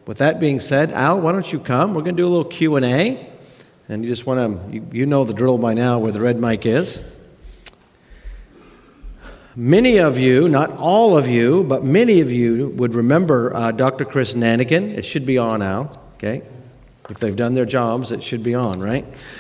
with that being said, Al, why don't you come? We're going to do a little Q&A. And you just want to, you know the drill by now where the red mic is. Many of you, not all of you, but many of you would remember Dr. Chris Nanigan. It should be on now, okay? If they've done their jobs, it should be on, right?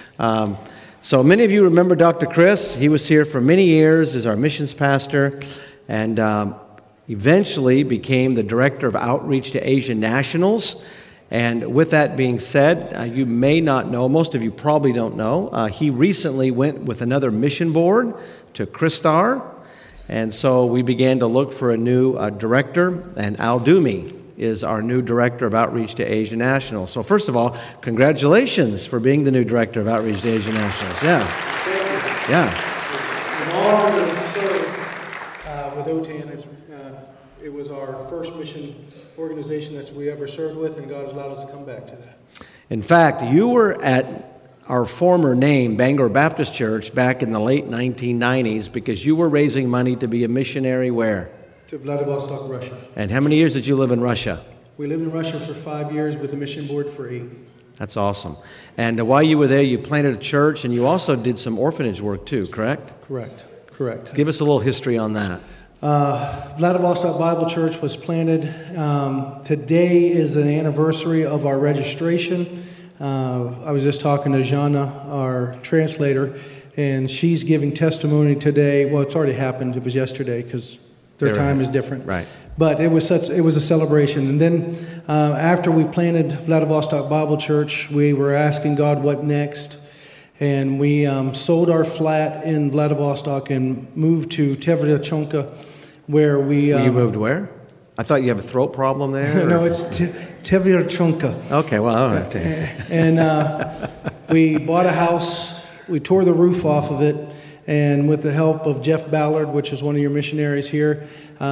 So many of you remember Dr. Chris. He was here for many years as our missions pastor and eventually became the director of outreach to Asian nationals. And with that being said, you may not know, most of you probably don't know, he recently went with another mission board to Christar. And so we began to look for a new director, and Al Dumi is our new director of outreach to Asian nationals. So first of all, congratulations for being the new director of outreach to Asian nationals. Yeah. Thank you. Yeah. It's an honor to serve with OTAN. It was our first mission organization that we ever served with, and God has allowed us to come back to that. In fact, you were at our former name, Bangor Baptist Church, back in the late 1990s because you were raising money to be a missionary where? To Vladivostok, Russia. And how many years did you live in Russia? We lived in Russia for 5 years with the mission board for 8. That's awesome. And while you were there, you planted a church, and you also did some orphanage work too, correct? Correct. Give us a little history on that. Vladivostok Bible Church was planted. Today is an anniversary of our registration. I was just talking to Jana, our translator, and she's giving testimony today. Well, it's already happened. It was yesterday because their time is different. Right. But it was a celebration. And then after we planted Vladivostok Bible Church, we were asking God what next. And we sold our flat in Vladivostok and moved to Tevryachonka, where we... You moved where? I thought you have a throat problem there? No, it's Tevryachonka. Okay, well, all right. And we bought a house. We tore the roof off of it. And with the help of Jeff Ballard, which is one of your missionaries here,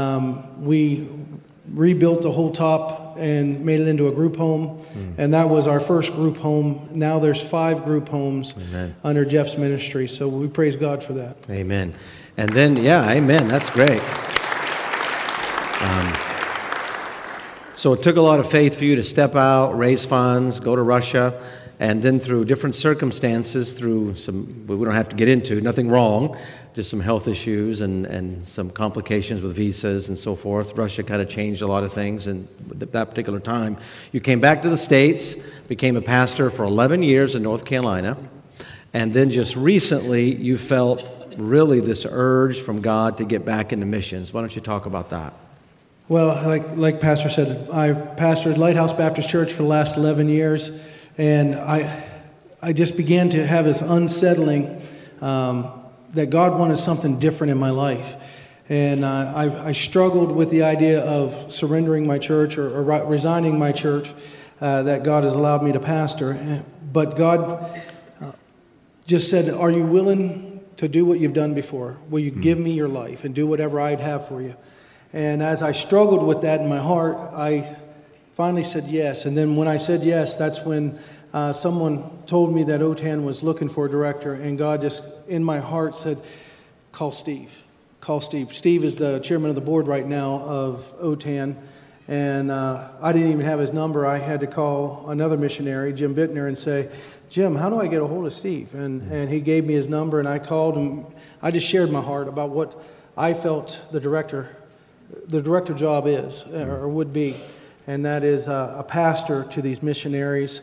we rebuilt the whole top and made it into a group home. And that was our first group home. Now there's 5 group homes under Jeff's ministry. So we praise God for that. Amen. And then, yeah, amen. That's great. So it took a lot of faith for you to step out, raise funds, go to Russia, and then through different circumstances, through some, we don't have to get into, nothing wrong, just some health issues and some complications with visas and so forth. Russia kind of changed a lot of things and at that particular time. You came back to the States, became a pastor for 11 years in North Carolina, and then just recently you felt really this urge from God to get back into missions. Why don't you talk about that? Well, like Pastor said, I pastored Lighthouse Baptist Church for the last 11 years, and I just began to have this unsettling that God wanted something different in my life. And I struggled with the idea of surrendering my church or resigning my church that God has allowed me to pastor. But God just said, are you willing to do what you've done before? Will you give me your life and do whatever I'd have for you? And as I struggled with that in my heart, I finally said yes. And then when I said yes, that's when someone told me that OTAN was looking for a director. And God just, in my heart, said, call Steve. Call Steve. Steve is the chairman of the board right now of OTAN. And I didn't even have his number. I had to call another missionary, Jim Bittner, and say, Jim, how do I get a hold of Steve? And he gave me his number, and I called him. I just shared my heart about what I felt the director job is or would be, and that is a pastor to these missionaries,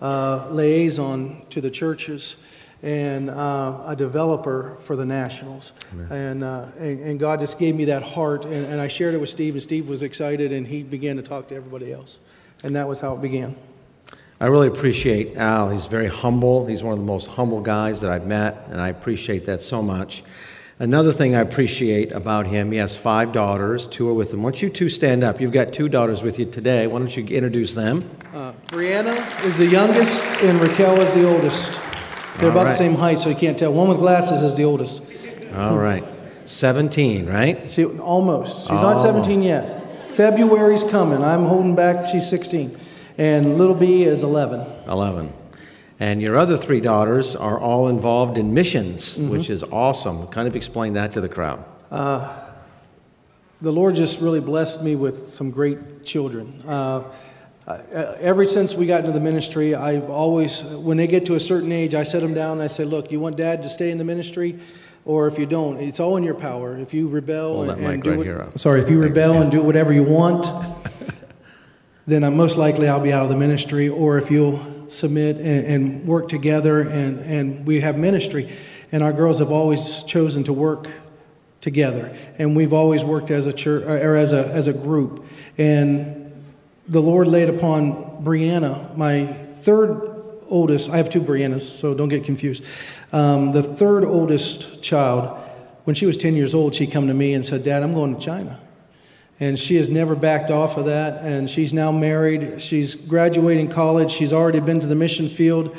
liaison to the churches, and a developer for the nationals. And God just gave me that heart, and I shared it with Steve, and Steve was excited, and he began to talk to everybody else, and that was how it began. I really appreciate Al. He's very humble. He's one of the most humble guys that I've met, and I appreciate that so much. Another thing I appreciate about him, he has 5 daughters, 2 are with him. Why don't you 2 stand up? You've got 2 daughters with you today. Why don't you introduce them? Brianna is the youngest, and Raquel is the oldest. They're about the same height, so you can't tell. One with glasses is the oldest. All right. 17, right? See, almost. She's not 17 yet. February's coming. I'm holding back. She's 16. And little B is 11. 11. And your other 3 daughters are all involved in missions, which is awesome. Kind of explain that to the crowd. The Lord just really blessed me with some great children. ever since we got into the ministry, I've always, when they get to a certain age, I set them down and I say, look, you want Dad to stay in the ministry? Or if you don't, it's all in your power. If you rebel and do if you rebel and do whatever you want, then most likely I'll be out of the ministry. Or if you'll submit and work together and we have ministry. And our girls have always chosen to work together. And we've always worked as a church or as a group. And the Lord laid upon Brianna, my third oldest. I have two Briannas, so don't get confused. The third oldest child, when she was 10 years old, she come to me and said, Dad, I'm going to China. And she has never backed off of that, and she's now married. She's graduating college. She's already been to the mission field.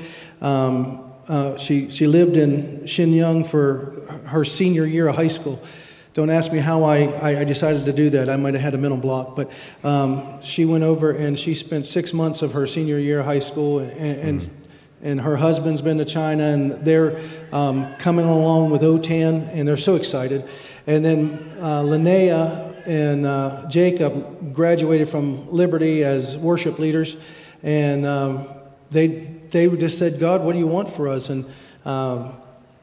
She lived in Shenyang for her senior year of high school. Don't ask me how I decided to do that. I might have had a mental block. But she went over, and she spent 6 months of her senior year of high school, and her husband's been to China, and they're coming along with OTAN, and they're so excited. And then Linnea and Jacob graduated from Liberty as worship leaders, and they just said, God, what do you want for us? And Dale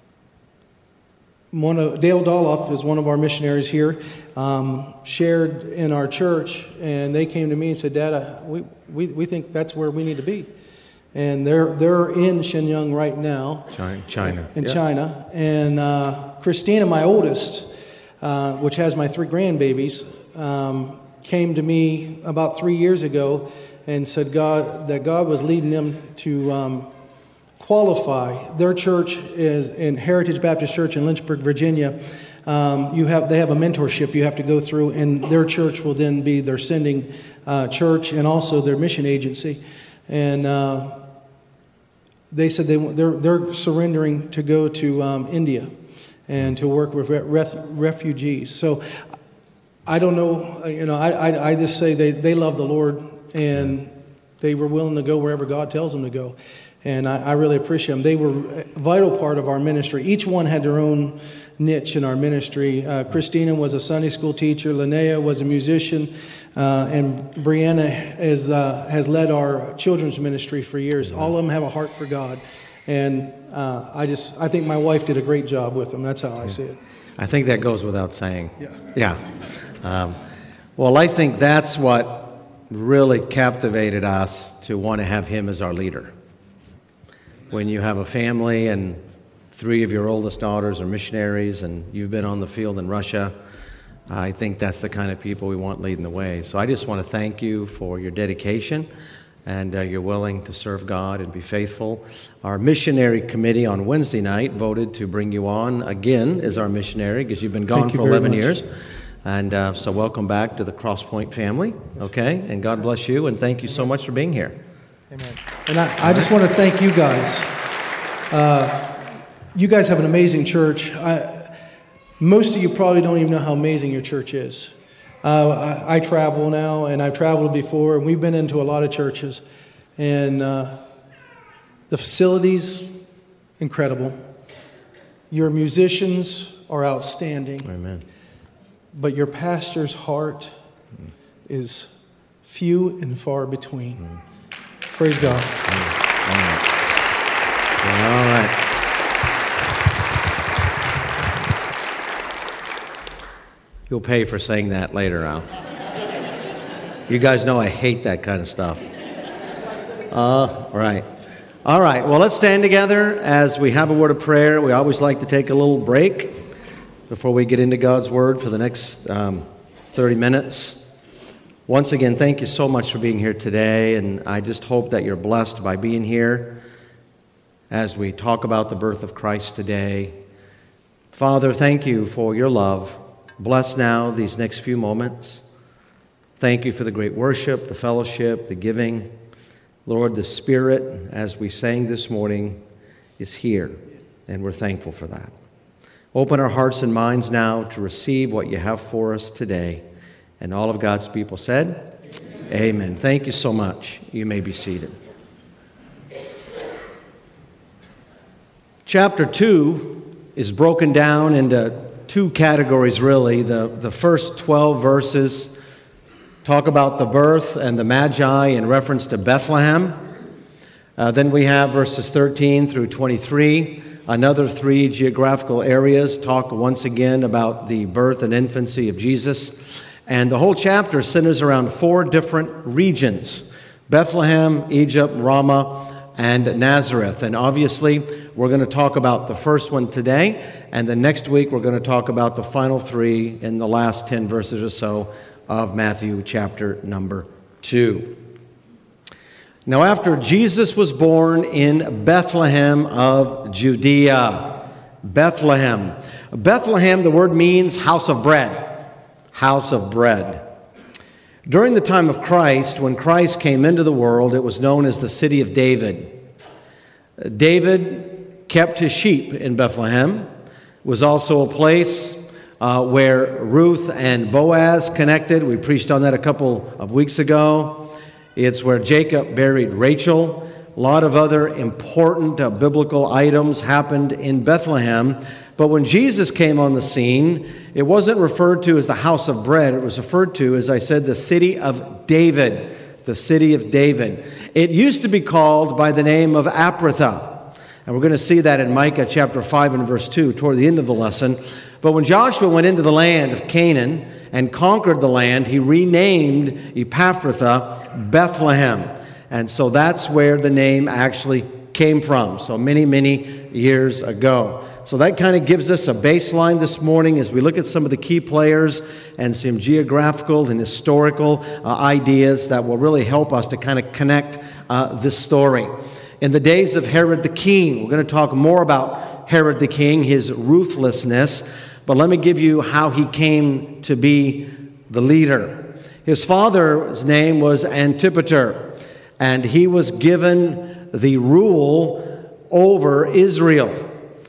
Doloff is one of our missionaries here, shared in our church, and they came to me and said, Dad, we think that's where we need to be. And they're in Shenyang right now. China. In China. And Christina, my oldest, which has my 3 grandbabies, came to me about 3 years ago and said that God was leading them to qualify. Their church is in Heritage Baptist Church in Lynchburg, Virginia. They have a mentorship you have to go through, and their church will then be their sending church and also their mission agency. And they said they're surrendering to go to India and to work with refugees. So I don't know, I just say they love the Lord, and they were willing to go wherever God tells them to go. And I really appreciate them. They were a vital part of our ministry. Each one had their own niche in our ministry. Christina was a Sunday school teacher. Linnea was a musician. And Brianna has led our children's ministry for years. All of them have a heart for God. And I think my wife did a great job with them. That's how I see it. I think that goes without saying. Yeah. Well, I think that's what really captivated us to want to have him as our leader. When you have a family and 3 of your oldest daughters are missionaries and you've been on the field in Russia, I think that's the kind of people we want leading the way. So I just want to thank you for your dedication and you're willing to serve God and be faithful. Our missionary committee on Wednesday night voted to bring you on again as our missionary because you've been gone for 11 years. And so welcome back to the Cross Point family, okay? And God bless you, and thank you so much for being here. Amen. And I just want to thank you guys. You guys have an amazing church. Most of you probably don't even know how amazing your church is. I travel now, and I've traveled before, and we've been into a lot of churches. And the facilities, incredible. Your musicians are outstanding. Amen. But your pastor's heart is few and far between. Praise God. All right. You'll pay for saying that later, Al. You guys know I hate that kind of stuff. Right. All right. Well, let's stand together as we have a word of prayer. We always like to take a little break before we get into God's Word for the next 30 minutes. Once again, thank you so much for being here today, and I just hope that you're blessed by being here as we talk about the birth of Christ today. Father, thank you for your love. Bless now these next few moments. Thank you for the great worship, the fellowship, the giving. Lord, the Spirit, as we sang this morning, is here, and we're thankful for that. Open our hearts and minds now to receive what you have for us today. And all of God's people said, Amen. Thank you so much. You may be seated. Chapter 2 is broken down into 2 categories, really. The first 12 verses talk about the birth and the Magi in reference to Bethlehem. Then we have verses 13 through 23. Another 3 geographical areas talk once again about the birth and infancy of Jesus. And the whole chapter centers around 4 different regions: Bethlehem, Egypt, Ramah, and Nazareth. And obviously, we're going to talk about the first one today, and then next week we're going to talk about the final 3 in the last 10 verses or so of Matthew chapter number 2. Now, after Jesus was born in Bethlehem of Judea, Bethlehem, the word means house of bread, house of bread. During the time of Christ, when Christ came into the world, it was known as the city of David. David kept his sheep in Bethlehem. It was also a place where Ruth and Boaz connected. We preached on that a couple of weeks ago. It's where Jacob buried Rachel. A lot of other important biblical items happened in Bethlehem. But when Jesus came on the scene, it wasn't referred to as the house of bread. It was referred to, as I said, the city of David, the city of David. It used to be called by the name of Ephrathah. And we're going to see that in Micah chapter 5 and verse 2 toward the end of the lesson. But when Joshua went into the land of Canaan and conquered the land, he renamed Ephrathah Bethlehem. And so that's where the name actually came from, so many, many years ago. So that kind of gives us a baseline this morning as we look at some of the key players and some geographical and historical ideas that will really help us to kind of connect this story. In the days of Herod the king, we're going to talk more about Herod the king, his ruthlessness, but let me give you how he came to be the leader. His father's name was Antipater, and he was given the rule over Israel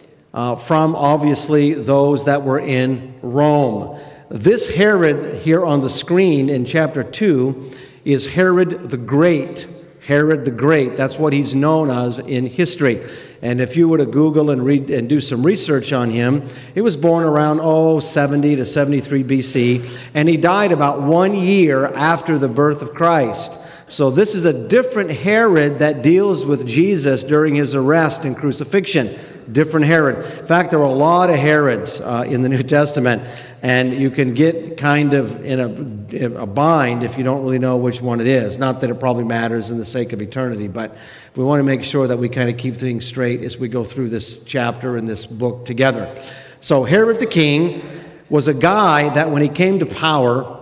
from, obviously, those that were in Rome. This Herod here on the screen in chapter 2 is Herod the Great. Herod the Great, that's what he's known as in history. And if you were to Google and read and do some research on him, he was born around 70 to 73 BC, and he died about 1 year after the birth of Christ. So this is a different Herod that deals with Jesus during his arrest and crucifixion. Different Herod. In fact, there are a lot of Herods in the New Testament, and you can get kind of in a bind if you don't really know which one it is. Not that it probably matters in the sake of eternity, but we want to make sure that we kind of keep things straight as we go through this chapter and this book together. So Herod the king was a guy that when he came to power,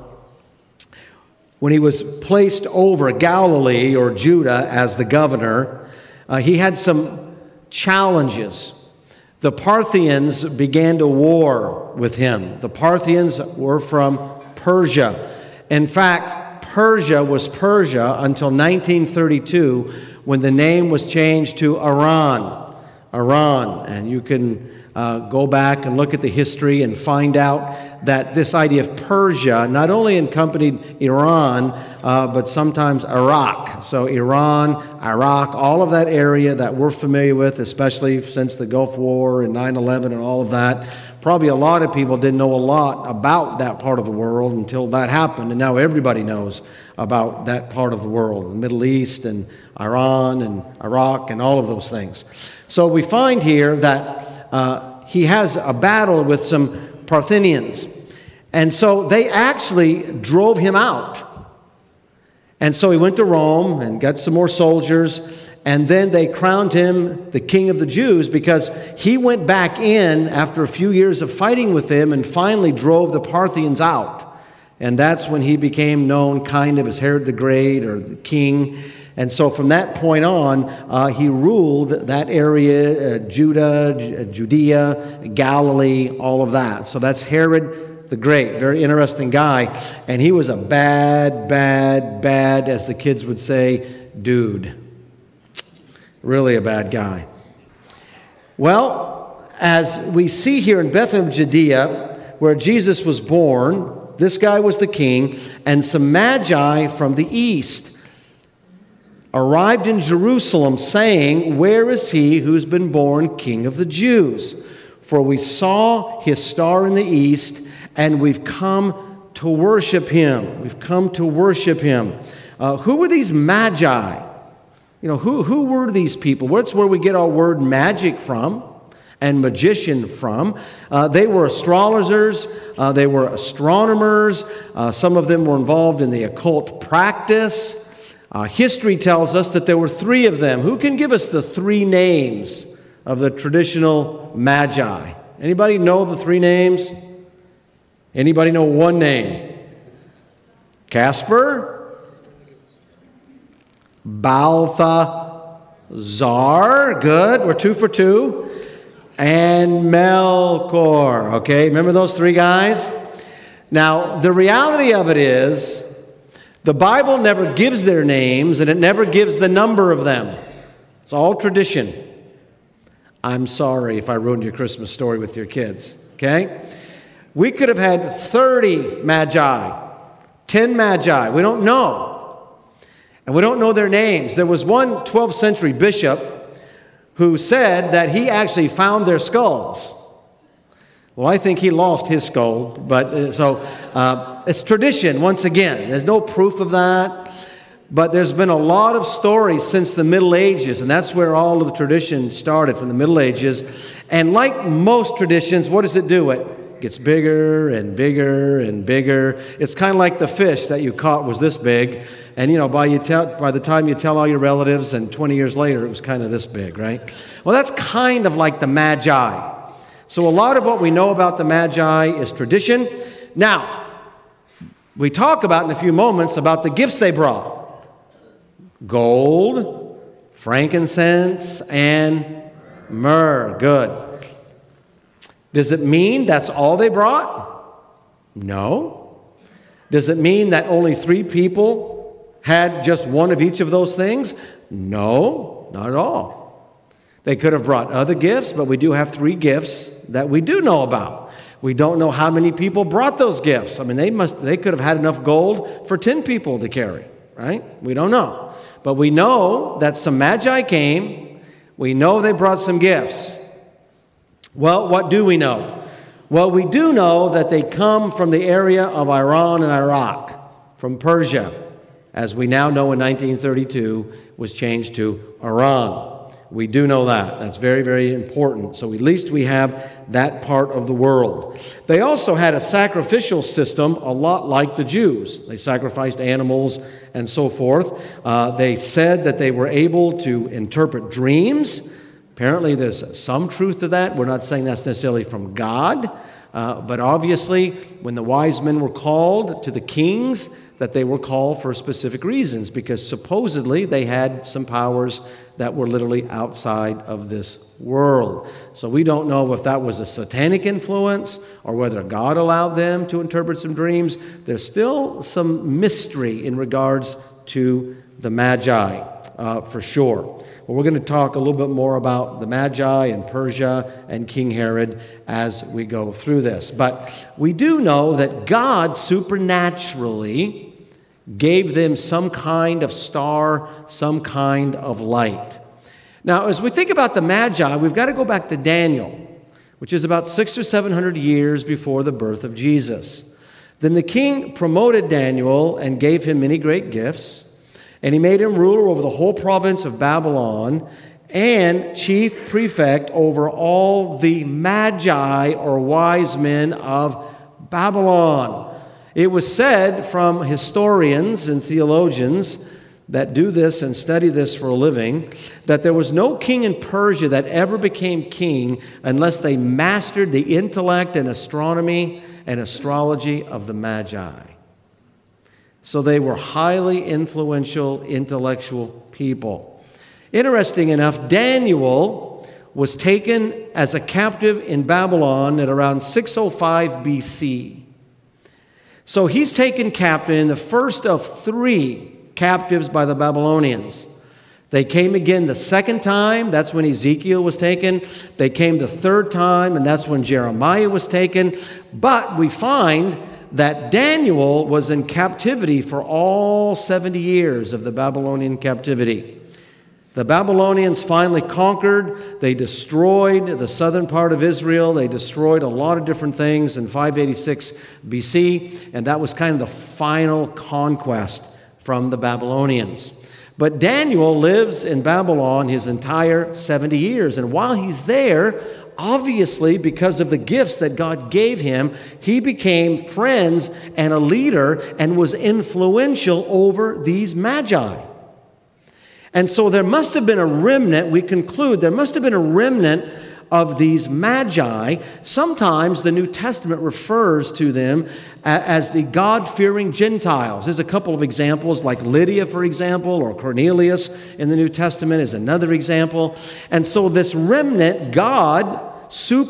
when he was placed over Galilee or Judah as the governor, he had some challenges. The Parthians began to war with him. The Parthians were from Persia. In fact, Persia was Persia until 1932 when the name was changed to Iran. Iran. And you can go back and look at the history and find out that this idea of Persia not only accompanied Iran, but sometimes Iraq. So Iran, Iraq, all of that area that we're familiar with, especially since the Gulf War and 9/11 and all of that. Probably a lot of people didn't know a lot about that part of the world until that happened, and now everybody knows about that part of the world, the Middle East and Iran and Iraq and all of those things. So we find here that he has a battle with some Parthians. And so they actually drove him out. And so he went to Rome and got some more soldiers, and then they crowned him the king of the Jews because he went back in after a few years of fighting with them and finally drove the Parthians out. And that's when he became known kind of as Herod the Great or the king. And so from that point on, he ruled that area, Judea, Galilee, all of that. So that's Herod the Great, very interesting guy. And he was a bad, as the kids would say, dude. Really a bad guy. Well, as we see here in Bethlehem, Judea, where Jesus was born, this guy was the king, and some magi from the east arrived in Jerusalem saying, "Where is he who's been born King of the Jews? For we saw his star in the east, and we've come to worship him. We've come to worship him. Who were these magi? Who were these people? What's where we get our word magic from and magician from? They were astrologers. They were astronomers. Some of them were involved in the occult practice. History tells us that there were 3 of them. Who can give us the 3 names of the traditional magi? Anybody know the 3 names? Anybody know one name? Casper? Balthazar? Good. We're 2 for 2. And Melchior. Okay, remember those 3 guys? Now, the reality of it is, the Bible never gives their names, and it never gives the number of them. It's all tradition. I'm sorry if I ruined your Christmas story with your kids, okay? We could have had 30 magi, 10 magi. We don't know. And we don't know their names. There was one 12th century bishop who said that he actually found their skulls. Well, I think he lost his skull, but it's tradition once again. There's no proof of that, but there's been a lot of stories since the Middle Ages, and that's where all of the tradition started, from the Middle Ages. And like most traditions, what does it do? It gets bigger and bigger and bigger. It's kind of like the fish that you caught was this big, and by the time you tell all your relatives, and 20 years later, it was kind of this big, right? Well, that's kind of like the Magi. So a lot of what we know about the Magi is tradition. Now, we talk about in a few moments about the gifts they brought. Gold, frankincense, and myrrh. Good. Does it mean that's all they brought? No. Does it mean that only 3 people had just one of each of those things? No, not at all. They could have brought other gifts, but we do have 3 gifts that we do know about. We don't know how many people brought those gifts. I mean, they could have had enough gold for 10 people to carry, right? We don't know. But we know that some magi came. We know they brought some gifts. Well, what do we know? Well, we do know that they come from the area of Iran and Iraq, from Persia, as we now know in 1932 was changed to Iran. We do know that. That's very, very important. So at least we have that part of the world. They also had a sacrificial system a lot like the Jews. They sacrificed animals and so forth. They said that they were able to interpret dreams. Apparently there's some truth to that. We're not saying that's necessarily from God. But obviously, when the wise men were called to the kings, that they were called for specific reasons, because supposedly they had some powers that were literally outside of this world. So we don't know if that was a satanic influence or whether God allowed them to interpret some dreams. There's still some mystery in regards to the Magi, for sure. Well, we're going to talk a little bit more about the Magi and Persia and King Herod as we go through this. But we do know that God supernaturally gave them some kind of star, some kind of light. Now, as we think about the Magi, we've got to go back to Daniel, which is about 600 or 700 years before the birth of Jesus. Then the king promoted Daniel and gave him many great gifts, and he made him ruler over the whole province of Babylon and chief prefect over all the Magi, or wise men of Babylon. It was said from historians and theologians that do this and study this for a living, that there was no king in Persia that ever became king unless they mastered the intellect and astronomy and astrology of the Magi. So they were highly influential, intellectual people. Interesting enough, Daniel was taken as a captive in Babylon at around 605 BC. So he's taken captive in the first of 3 captives by the Babylonians. They came again the second time. That's when Ezekiel was taken. They came the third time, and that's when Jeremiah was taken. But we find that Daniel was in captivity for all 70 years of the Babylonian captivity. The Babylonians finally conquered. They destroyed the southern part of Israel. They destroyed a lot of different things in 586 BC, and that was kind of the final conquest from the Babylonians. But Daniel lives in Babylon his entire 70 years, and while he's there, obviously, because of the gifts that God gave him, he became friends and a leader and was influential over these magi. And so there must have been a remnant, we conclude, there must have been a remnant of these magi. Sometimes the New Testament refers to them as the God-fearing Gentiles. There's a couple of examples, like Lydia, for example, or Cornelius in the New Testament is another example. And so this remnant, God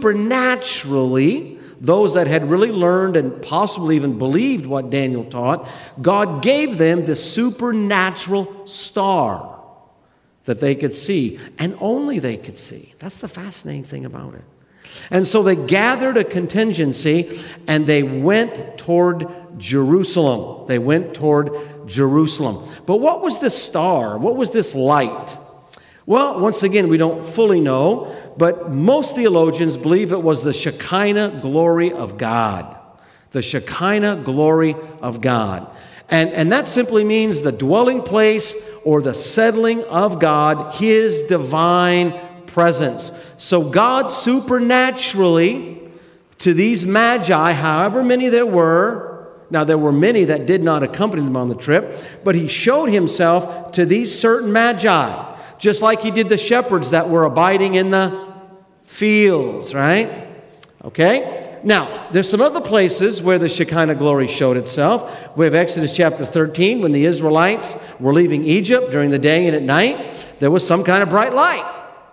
supernaturally, those that had really learned and possibly even believed what Daniel taught, God gave them this supernatural star that they could see, and only they could see. That's the fascinating thing about it. And so they gathered a contingency, and they went toward Jerusalem. They went toward Jerusalem. But what was this star? What was this light? Well, once again, we don't fully know, but most theologians believe it was the Shekinah glory of God. The Shekinah glory of God. And that simply means the dwelling place or the settling of God, His divine presence. So God supernaturally, to these magi, however many there were, now there were many that did not accompany them on the trip, but He showed Himself to these certain magi, just like He did the shepherds that were abiding in the fields, right? Okay? Now, there's some other places where the Shekinah glory showed itself. We have Exodus chapter 13, when the Israelites were leaving Egypt during the day and at night, there was some kind of bright light.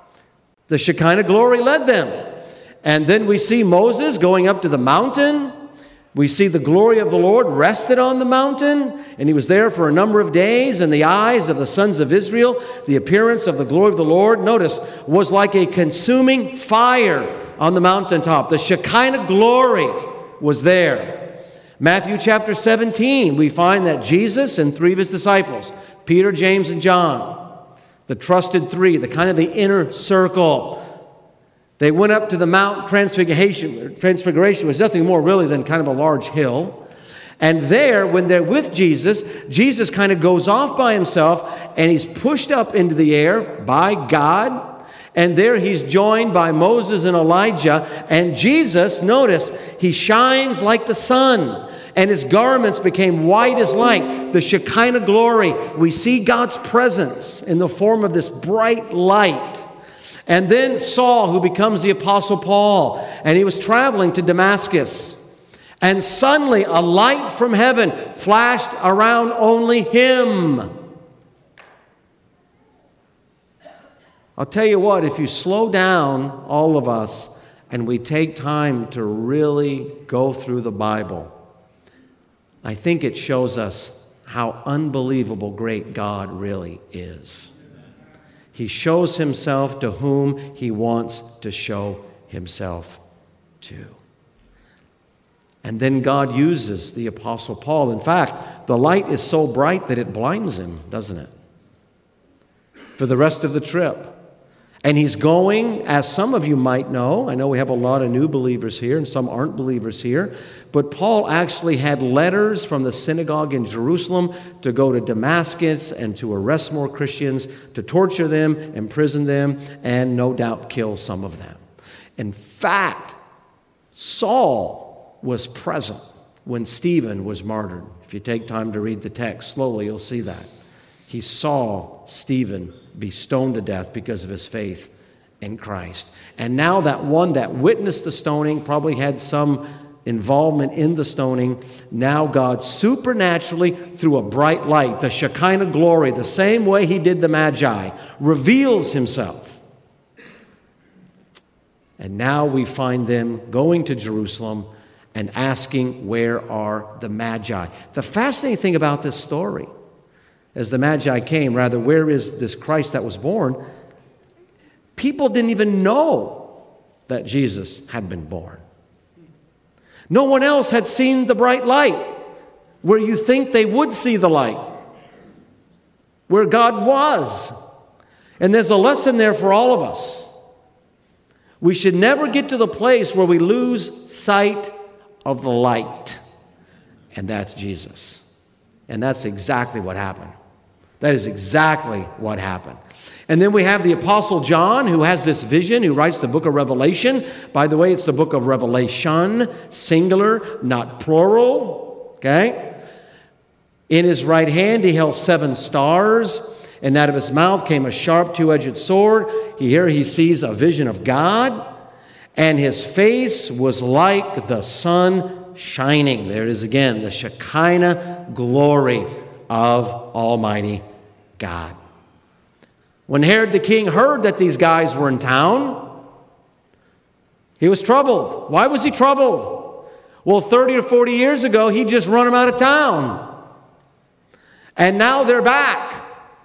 The Shekinah glory led them. And then we see Moses going up to the mountain. We see the glory of the Lord rested on the mountain, and he was there for a number of days, and the eyes of the sons of Israel, the appearance of the glory of the Lord, notice, was like a consuming fire on the mountaintop. The Shekinah glory was there. Matthew chapter 17, we find that Jesus and three of his disciples, Peter, James, and John, the trusted three, the kind of the inner circle, they went up to the Mount Transfiguration. Transfiguration was nothing more really than kind of a large hill. And there, when they're with Jesus, Jesus kind of goes off by himself, and he's pushed up into the air by God. And there he's joined by Moses and Elijah. And Jesus, notice, he shines like the sun, and his garments became white as light. The Shekinah glory. We see God's presence in the form of this bright light. And then Saul, who becomes the Apostle Paul, and he was traveling to Damascus. And suddenly a light from heaven flashed around only him. I'll tell you what, if you slow down, all of us, and we take time to really go through the Bible, I think it shows us how unbelievable great God really is. He shows himself to whom he wants to show himself to. And then God uses the Apostle Paul. In fact, the light is so bright that it blinds him, doesn't it? For the rest of the trip. And he's going, as some of you might know, I know we have a lot of new believers here and some aren't believers here, but Paul actually had letters from the synagogue in Jerusalem to go to Damascus and to arrest more Christians, to torture them, imprison them, and no doubt kill some of them. In fact, Saul was present when Stephen was martyred. If you take time to read the text slowly, you'll see that. He saw Stephen be stoned to death because of his faith in Christ. And now that one that witnessed the stoning probably had some involvement in the stoning. Now God supernaturally, through a bright light, the Shekinah glory, the same way he did the Magi, reveals himself. And now we find them going to Jerusalem and asking, where are the Magi? The fascinating thing about this story, as the Magi came, rather, where is this Christ that was born? People didn't even know that Jesus had been born. No one else had seen the bright light where you think they would see the light, where God was. And there's a lesson there for all of us. We should never get to the place where we lose sight of the light. And that's Jesus. And that's exactly what happened. That is exactly what happened. And then we have the Apostle John, who has this vision, who writes the book of Revelation. By the way, it's the book of Revelation, singular, not plural. Okay? In his right hand he held 7 stars, and out of his mouth came a sharp two-edged sword. Here he sees a vision of God, and his face was like the sun shining. There it is again, the Shekinah glory of Almighty God. When Herod the king heard that these guys were in town, he was troubled. Why was he troubled? Well, 30 or 40 years ago, he just run them out of town. And now they're back.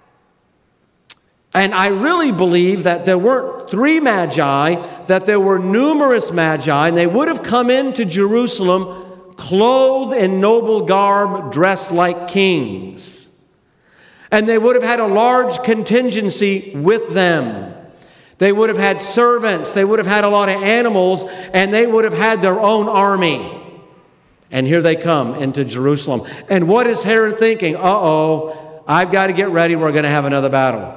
And I really believe that there weren't 3 magi, that there were numerous magi, and they would have come into Jerusalem clothed in noble garb, dressed like kings. And they would have had a large contingency with them. They would have had servants. They would have had a lot of animals, and they would have had their own army. And here they come into Jerusalem. And what is Herod thinking? Uh-oh, I've got to get ready. We're going to have another battle.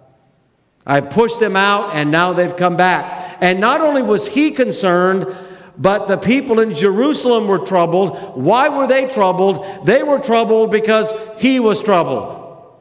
I've pushed them out, and now they've come back. And not only was he concerned, but the people in Jerusalem were troubled. Why were they troubled? They were troubled because he was troubled.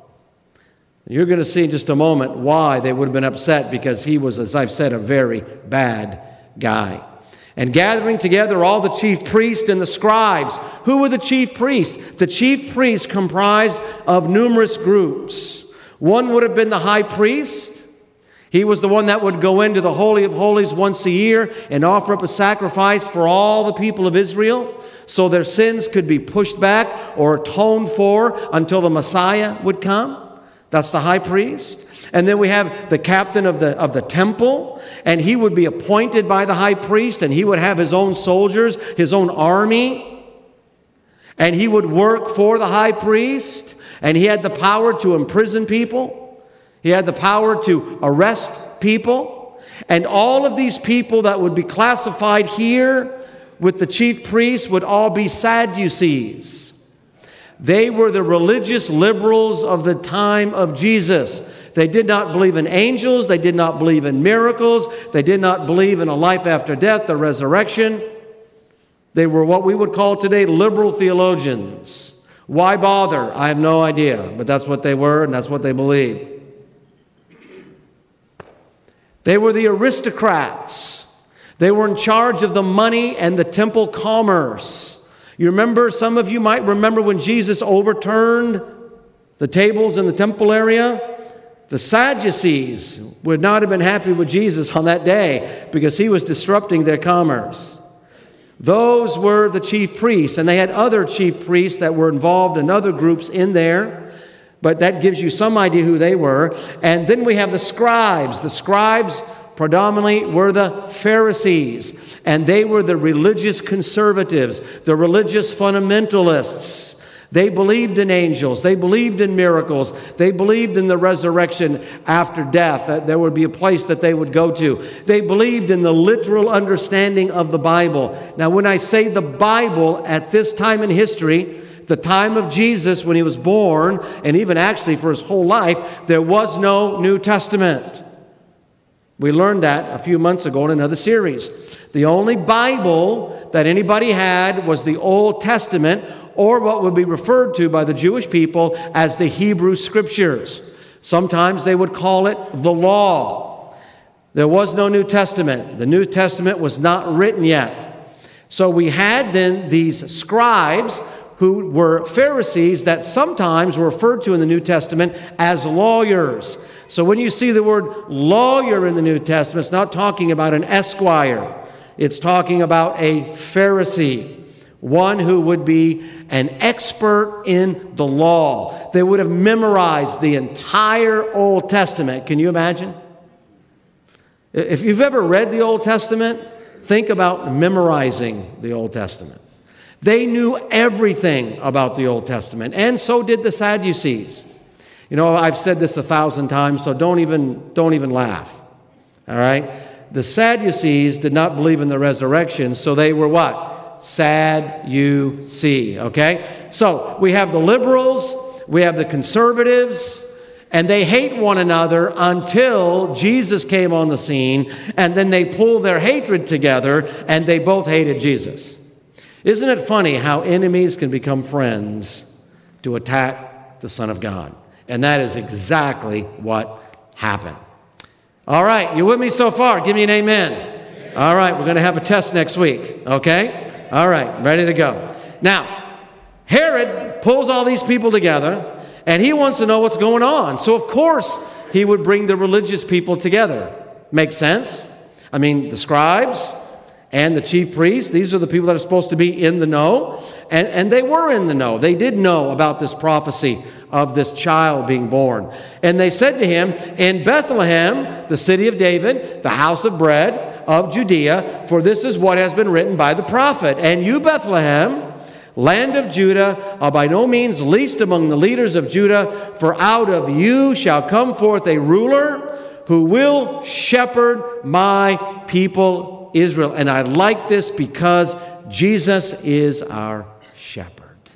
You're going to see in just a moment why they would have been upset, because he was, as I've said, a very bad guy. And gathering together all the chief priests and the scribes. Who were the chief priests? The chief priests comprised of numerous groups. One would have been the high priest. He was the one that would go into the Holy of Holies once a year and offer up a sacrifice for all the people of Israel, so their sins could be pushed back or atoned for until the Messiah would come. That's the high priest. And then we have the captain of the temple, and he would be appointed by the high priest, and he would have his own soldiers, his own army, and he would work for the high priest, and he had the power to imprison people. He had the power to arrest people. And all of these people that would be classified here with the chief priests would all be Sadducees. They were the religious liberals of the time of Jesus. They did not believe in angels. They did not believe in miracles. They did not believe in a life after death, the resurrection. They were what we would call today liberal theologians. Why bother? I have no idea, but that's what they were, and that's what they believed. They were the aristocrats. They were in charge of the money and the temple commerce. You remember, some of you might remember when Jesus overturned the tables in the temple area. The Sadducees would not have been happy with Jesus on that day because he was disrupting their commerce. Those were the chief priests, and they had other chief priests that were involved in other groups in there, but that gives you some idea who they were. And then we have the scribes. The scribes predominantly were the Pharisees, and they were the religious conservatives, the religious fundamentalists. They believed in angels. They believed in miracles. They believed in the resurrection after death, that there would be a place that they would go to. They believed in the literal understanding of the Bible. Now, when I say the Bible at this time in history, the time of Jesus when he was born, and even actually for his whole life, there was no New Testament. We learned that a few months ago in another series. The only Bible that anybody had was the Old Testament, or what would be referred to by the Jewish people as the Hebrew Scriptures. Sometimes they would call it the law. There was no New Testament. The New Testament was not written yet. So we had then these scribes who were Pharisees that sometimes were referred to in the New Testament as lawyers. So when you see the word lawyer in the New Testament, it's not talking about an esquire. It's talking about a Pharisee, one who would be an expert in the law. They would have memorized the entire Old Testament. Can you imagine? If you've ever read the Old Testament, think about memorizing the Old Testament. They knew everything about the Old Testament, and so did the Sadducees. You know, I've said this 1,000 times, so don't even laugh. All right? The Sadducees did not believe in the resurrection, so they were what? Sad-you-see, okay? So we have the liberals, we have the conservatives, and they hate one another until Jesus came on the scene, and then they pull their hatred together, and they both hated Jesus. Isn't it funny how enemies can become friends to attack the Son of God? And that is exactly what happened. All right, you with me so far? Give me an amen. All right, we're going to have a test next week, okay? All right, ready to go. Now, Herod pulls all these people together, and he wants to know what's going on. So, of course, he would bring the religious people together. Makes sense? I mean, the scribes and the chief priests, these are the people that are supposed to be in the know. And they were in the know. They did know about this prophecy of this child being born. And they said to him, in Bethlehem, the city of David, the house of bread of Judea, for this is what has been written by the prophet. And you, Bethlehem, land of Judah, are by no means least among the leaders of Judah, for out of you shall come forth a ruler who will shepherd my people Israel. And I like this because Jesus is our shepherd.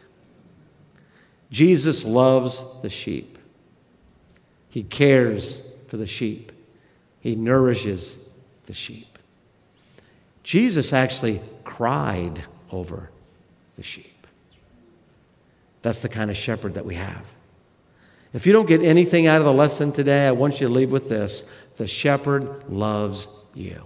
Jesus loves the sheep. He cares for the sheep. He nourishes the sheep. Jesus actually cried over the sheep. That's the kind of shepherd that we have. If you don't get anything out of the lesson today, I want you to leave with this. The shepherd loves you.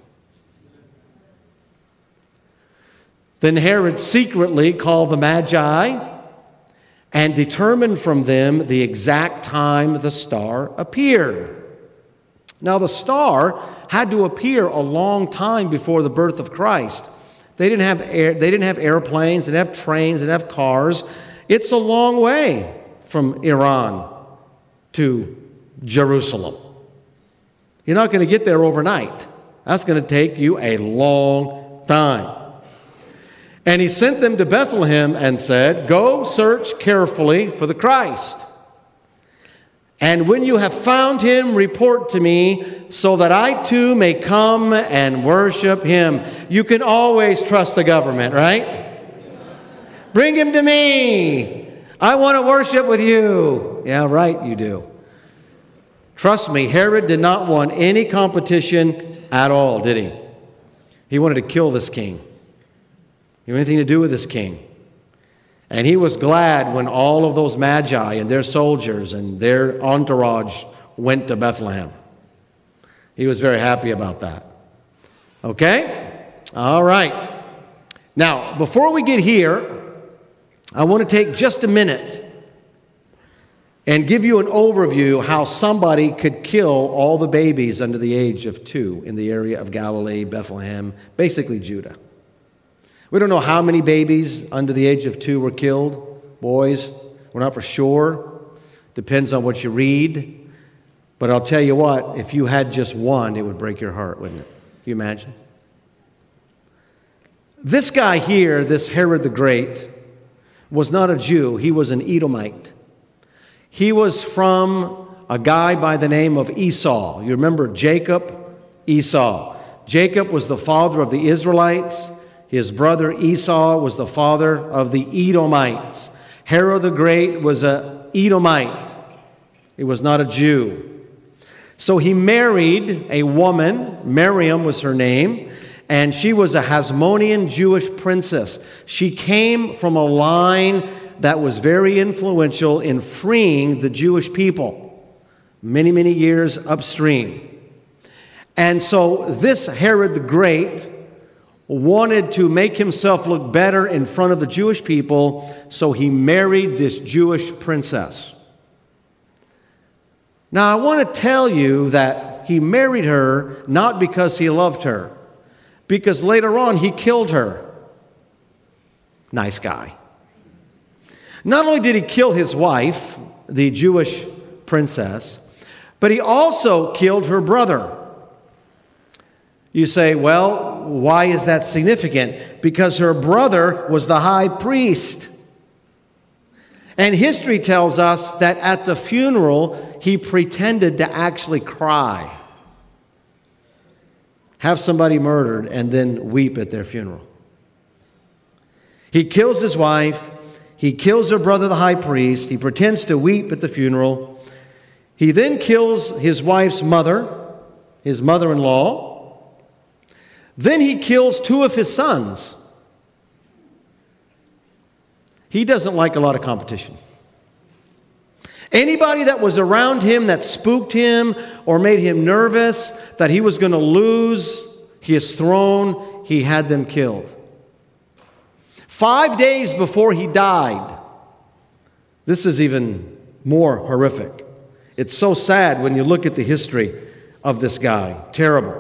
Then Herod secretly called the Magi and determined from them the exact time the star appeared. Now, the star had to appear a long time before the birth of Christ. They didn't have airplanes, they didn't have trains, they didn't have cars. It's a long way from Iran to Jerusalem. You're not going to get there overnight. That's going to take you a long time. And he sent them to Bethlehem and said, go search carefully for the Christ. And when you have found him, report to me so that I too may come and worship him. You can always trust the government, right? Bring him to me. I want to worship with you. Yeah, right, you do. Trust me, Herod did not want any competition at all, did he? He wanted to kill this king. He had anything to do with this king. And he was glad when all of those magi and their soldiers and their entourage went to Bethlehem. He was very happy about that. Okay? All right. Now, before we get here, I want to take just a minute and give you an overview how somebody could kill all the babies under the age of 2 in the area of Galilee, Bethlehem, basically Judah. We don't know how many babies under the age of 2 were killed, boys. We're not for sure. Depends on what you read. But I'll tell you what, if you had just one, it would break your heart, wouldn't it? Can you imagine? This guy here, this Herod the Great, was not a Jew. He was an Edomite. He was from a guy by the name of Esau. You remember Jacob, Esau. Jacob was the father of the Israelites. His brother Esau was the father of the Edomites. Herod the Great was an Edomite. He was not a Jew. So he married a woman, Miriam was her name, and she was a Hasmonean Jewish princess. She came from a line that was very influential in freeing the Jewish people many, many years upstream. And so this Herod the Great wanted to make himself look better in front of the Jewish people, so he married this Jewish princess. Now, I want to tell you that he married her not because he loved her, because later on he killed her. Nice guy. Not only did he kill his wife, the Jewish princess, but he also killed her brother. You say, well, why is that significant? Because her brother was the high priest. And history tells us that at the funeral, he pretended to actually cry. Have somebody murdered and then weep at their funeral. He kills his wife. He kills her brother, the high priest. He pretends to weep at the funeral. He then kills his wife's mother, his mother-in-law. Then he kills 2 of his sons. He doesn't like a lot of competition. Anybody that was around him that spooked him or made him nervous that he was going to lose his throne, he had them killed. 5 days before he died, this is even more horrific. It's so sad when you look at the history of this guy. Terrible.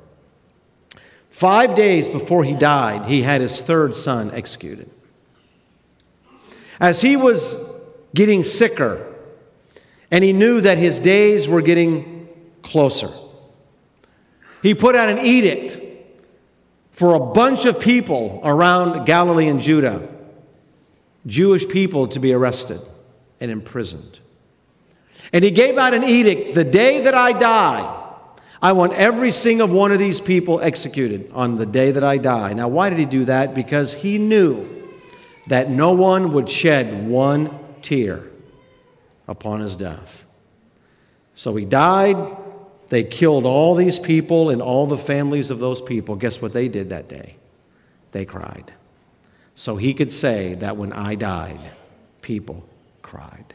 5 days before he died, he had his 3rd son executed. As he was getting sicker, and he knew that his days were getting closer, he put out an edict for a bunch of people around Galilee and Judah, Jewish people, to be arrested and imprisoned. And he gave out an edict: the day that I die, I want every single one of these people executed on the day that I die. Now, why did he do that? Because he knew that no one would shed one tear upon his death. So he died. They killed all these people and all the families of those people. Guess what they did that day? They cried. So he could say that when I died, people cried.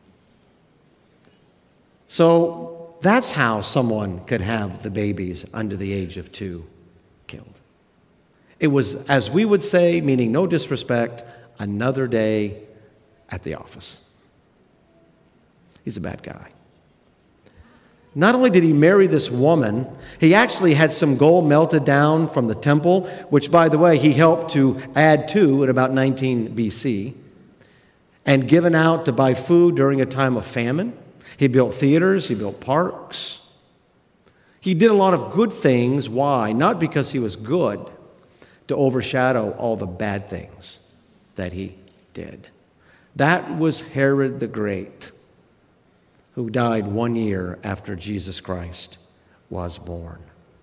So that's how someone could have the babies under the age of 2 killed. It was, as we would say, meaning no disrespect, another day at the office. He's a bad guy. Not only did he marry this woman, he actually had some gold melted down from the temple, which, by the way, he helped to add to at about 19 BC, and given out to buy food during a time of famine. He built theaters, he built parks. He did a lot of good things. Why? Not because he was good, to overshadow all the bad things that he did. That was Herod the Great, who died 1 year after Jesus Christ was born.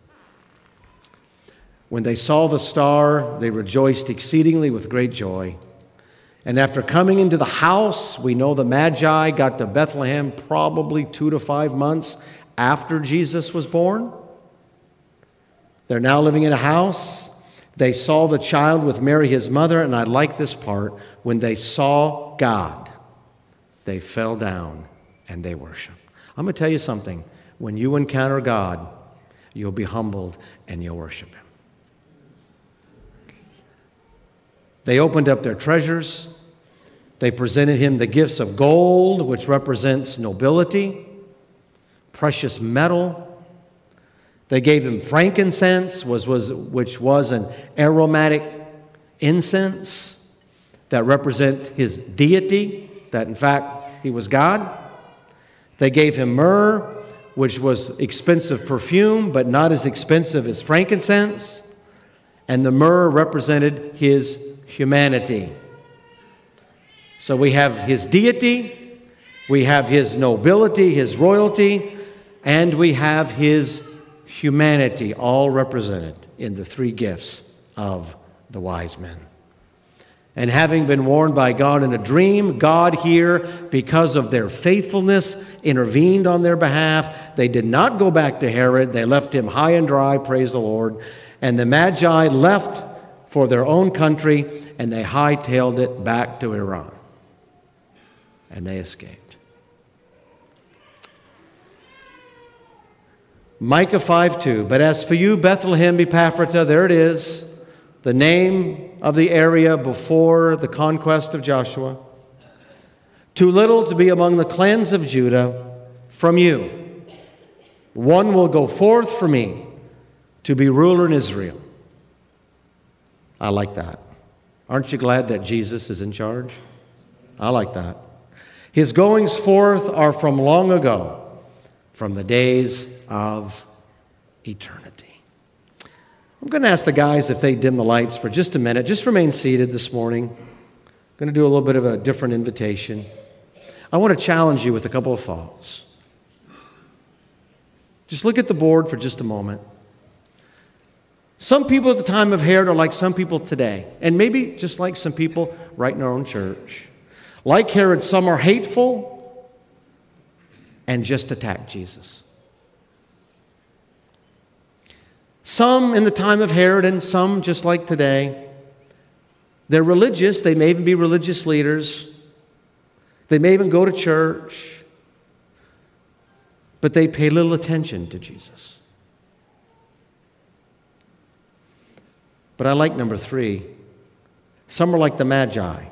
When they saw the star, they rejoiced exceedingly with great joy. And after coming into the house, we know the Magi got to Bethlehem probably 2 to 5 months after Jesus was born. They're now living in a house. They saw the child with Mary, his mother, and I like this part. When they saw God, they fell down and they worship. I'm going to tell you something. When you encounter God, you'll be humbled and you'll worship Him. They opened up their treasures. They presented Him the gifts of gold, which represents nobility, precious metal. They gave Him frankincense, which was an aromatic incense that represent His deity, that in fact He was God. They gave Him myrrh, which was expensive perfume, but not as expensive as frankincense. And the myrrh represented His humanity. So we have His deity, we have His nobility, His royalty, and we have His humanity, all represented in the 3 gifts of the wise men. And having been warned by God in a dream, God here, because of their faithfulness, intervened on their behalf. They did not go back to Herod. They left him high and dry, praise the Lord. And the Magi left for their own country, and they hightailed it back to Iran. And they escaped. Micah 5:2, but as for you, Bethlehem Ephrathah, there it is, the name of the area before the conquest of Joshua, too little to be among the clans of Judah, from you one will go forth for me to be ruler in Israel. I like that. Aren't you glad that Jesus is in charge? I like that. His goings forth are from long ago, from the days of eternity. I'm going to ask the guys if they dim the lights for just a minute. Just remain seated this morning. I'm going to do a little bit of a different invitation. I want to challenge you with a couple of thoughts. Just look at the board for just a moment. Some people at the time of Herod are like some people today, and maybe just like some people right in our own church. Like Herod, some are hateful and just attack Jesus. Some in the time of Herod and some just like today, they're religious. They may even be religious leaders. They may even go to church, but they pay little attention to Jesus. But I like number 3. Some are like the Magi.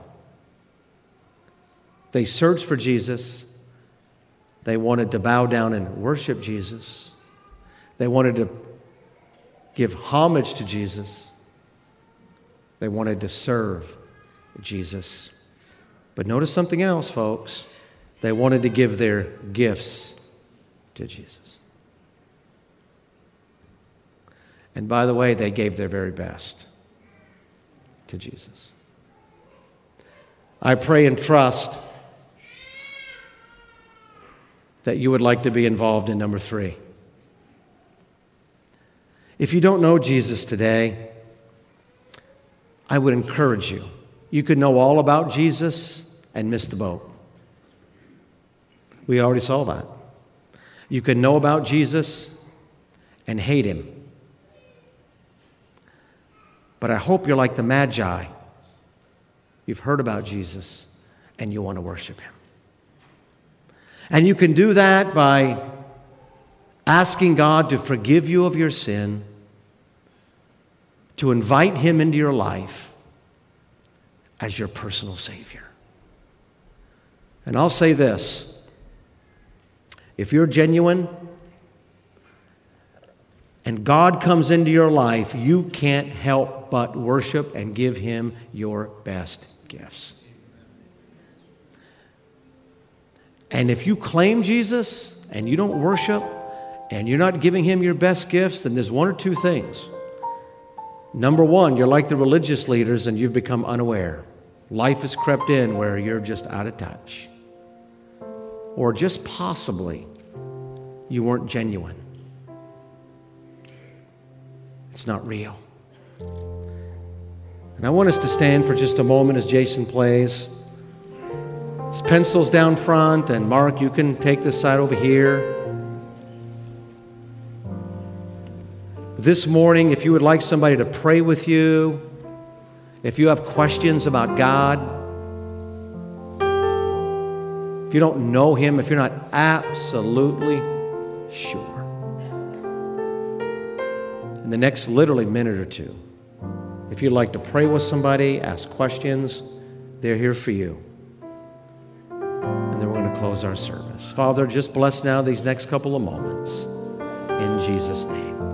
They searched for Jesus. They wanted to bow down and worship Jesus. They wanted to give homage to Jesus. They wanted to serve Jesus. But notice something else, folks. They wanted to give their gifts to Jesus. And by the way, they gave their very best to Jesus. I pray and trust that you would like to be involved in number 3. If you don't know Jesus today, I would encourage you. You could know all about Jesus and miss the boat. We already saw that. You could know about Jesus and hate him. But I hope you're like the Magi. You've heard about Jesus and you want to worship him. And you can do that by asking God to forgive you of your sin, to invite him into your life as your personal Savior. And I'll say this. If you're genuine and God comes into your life, you can't help but worship and give him your best gifts. And if you claim Jesus and you don't worship and you're not giving him your best gifts, then there's one or two things. Number one, you're like the religious leaders and you've become unaware. Life has crept in where you're just out of touch. Or just possibly you weren't genuine. It's not real. And I want us to stand for just a moment as Jason plays. His pencil's down front, and Mark, you can take this side over here. This morning, if you would like somebody to pray with you, if you have questions about God, if you don't know him, if you're not absolutely sure, in the next literally minute or two, if you'd like to pray with somebody, ask questions, they're here for you. And then we're going to close our service. Father, just bless now these next couple of moments. In Jesus' name.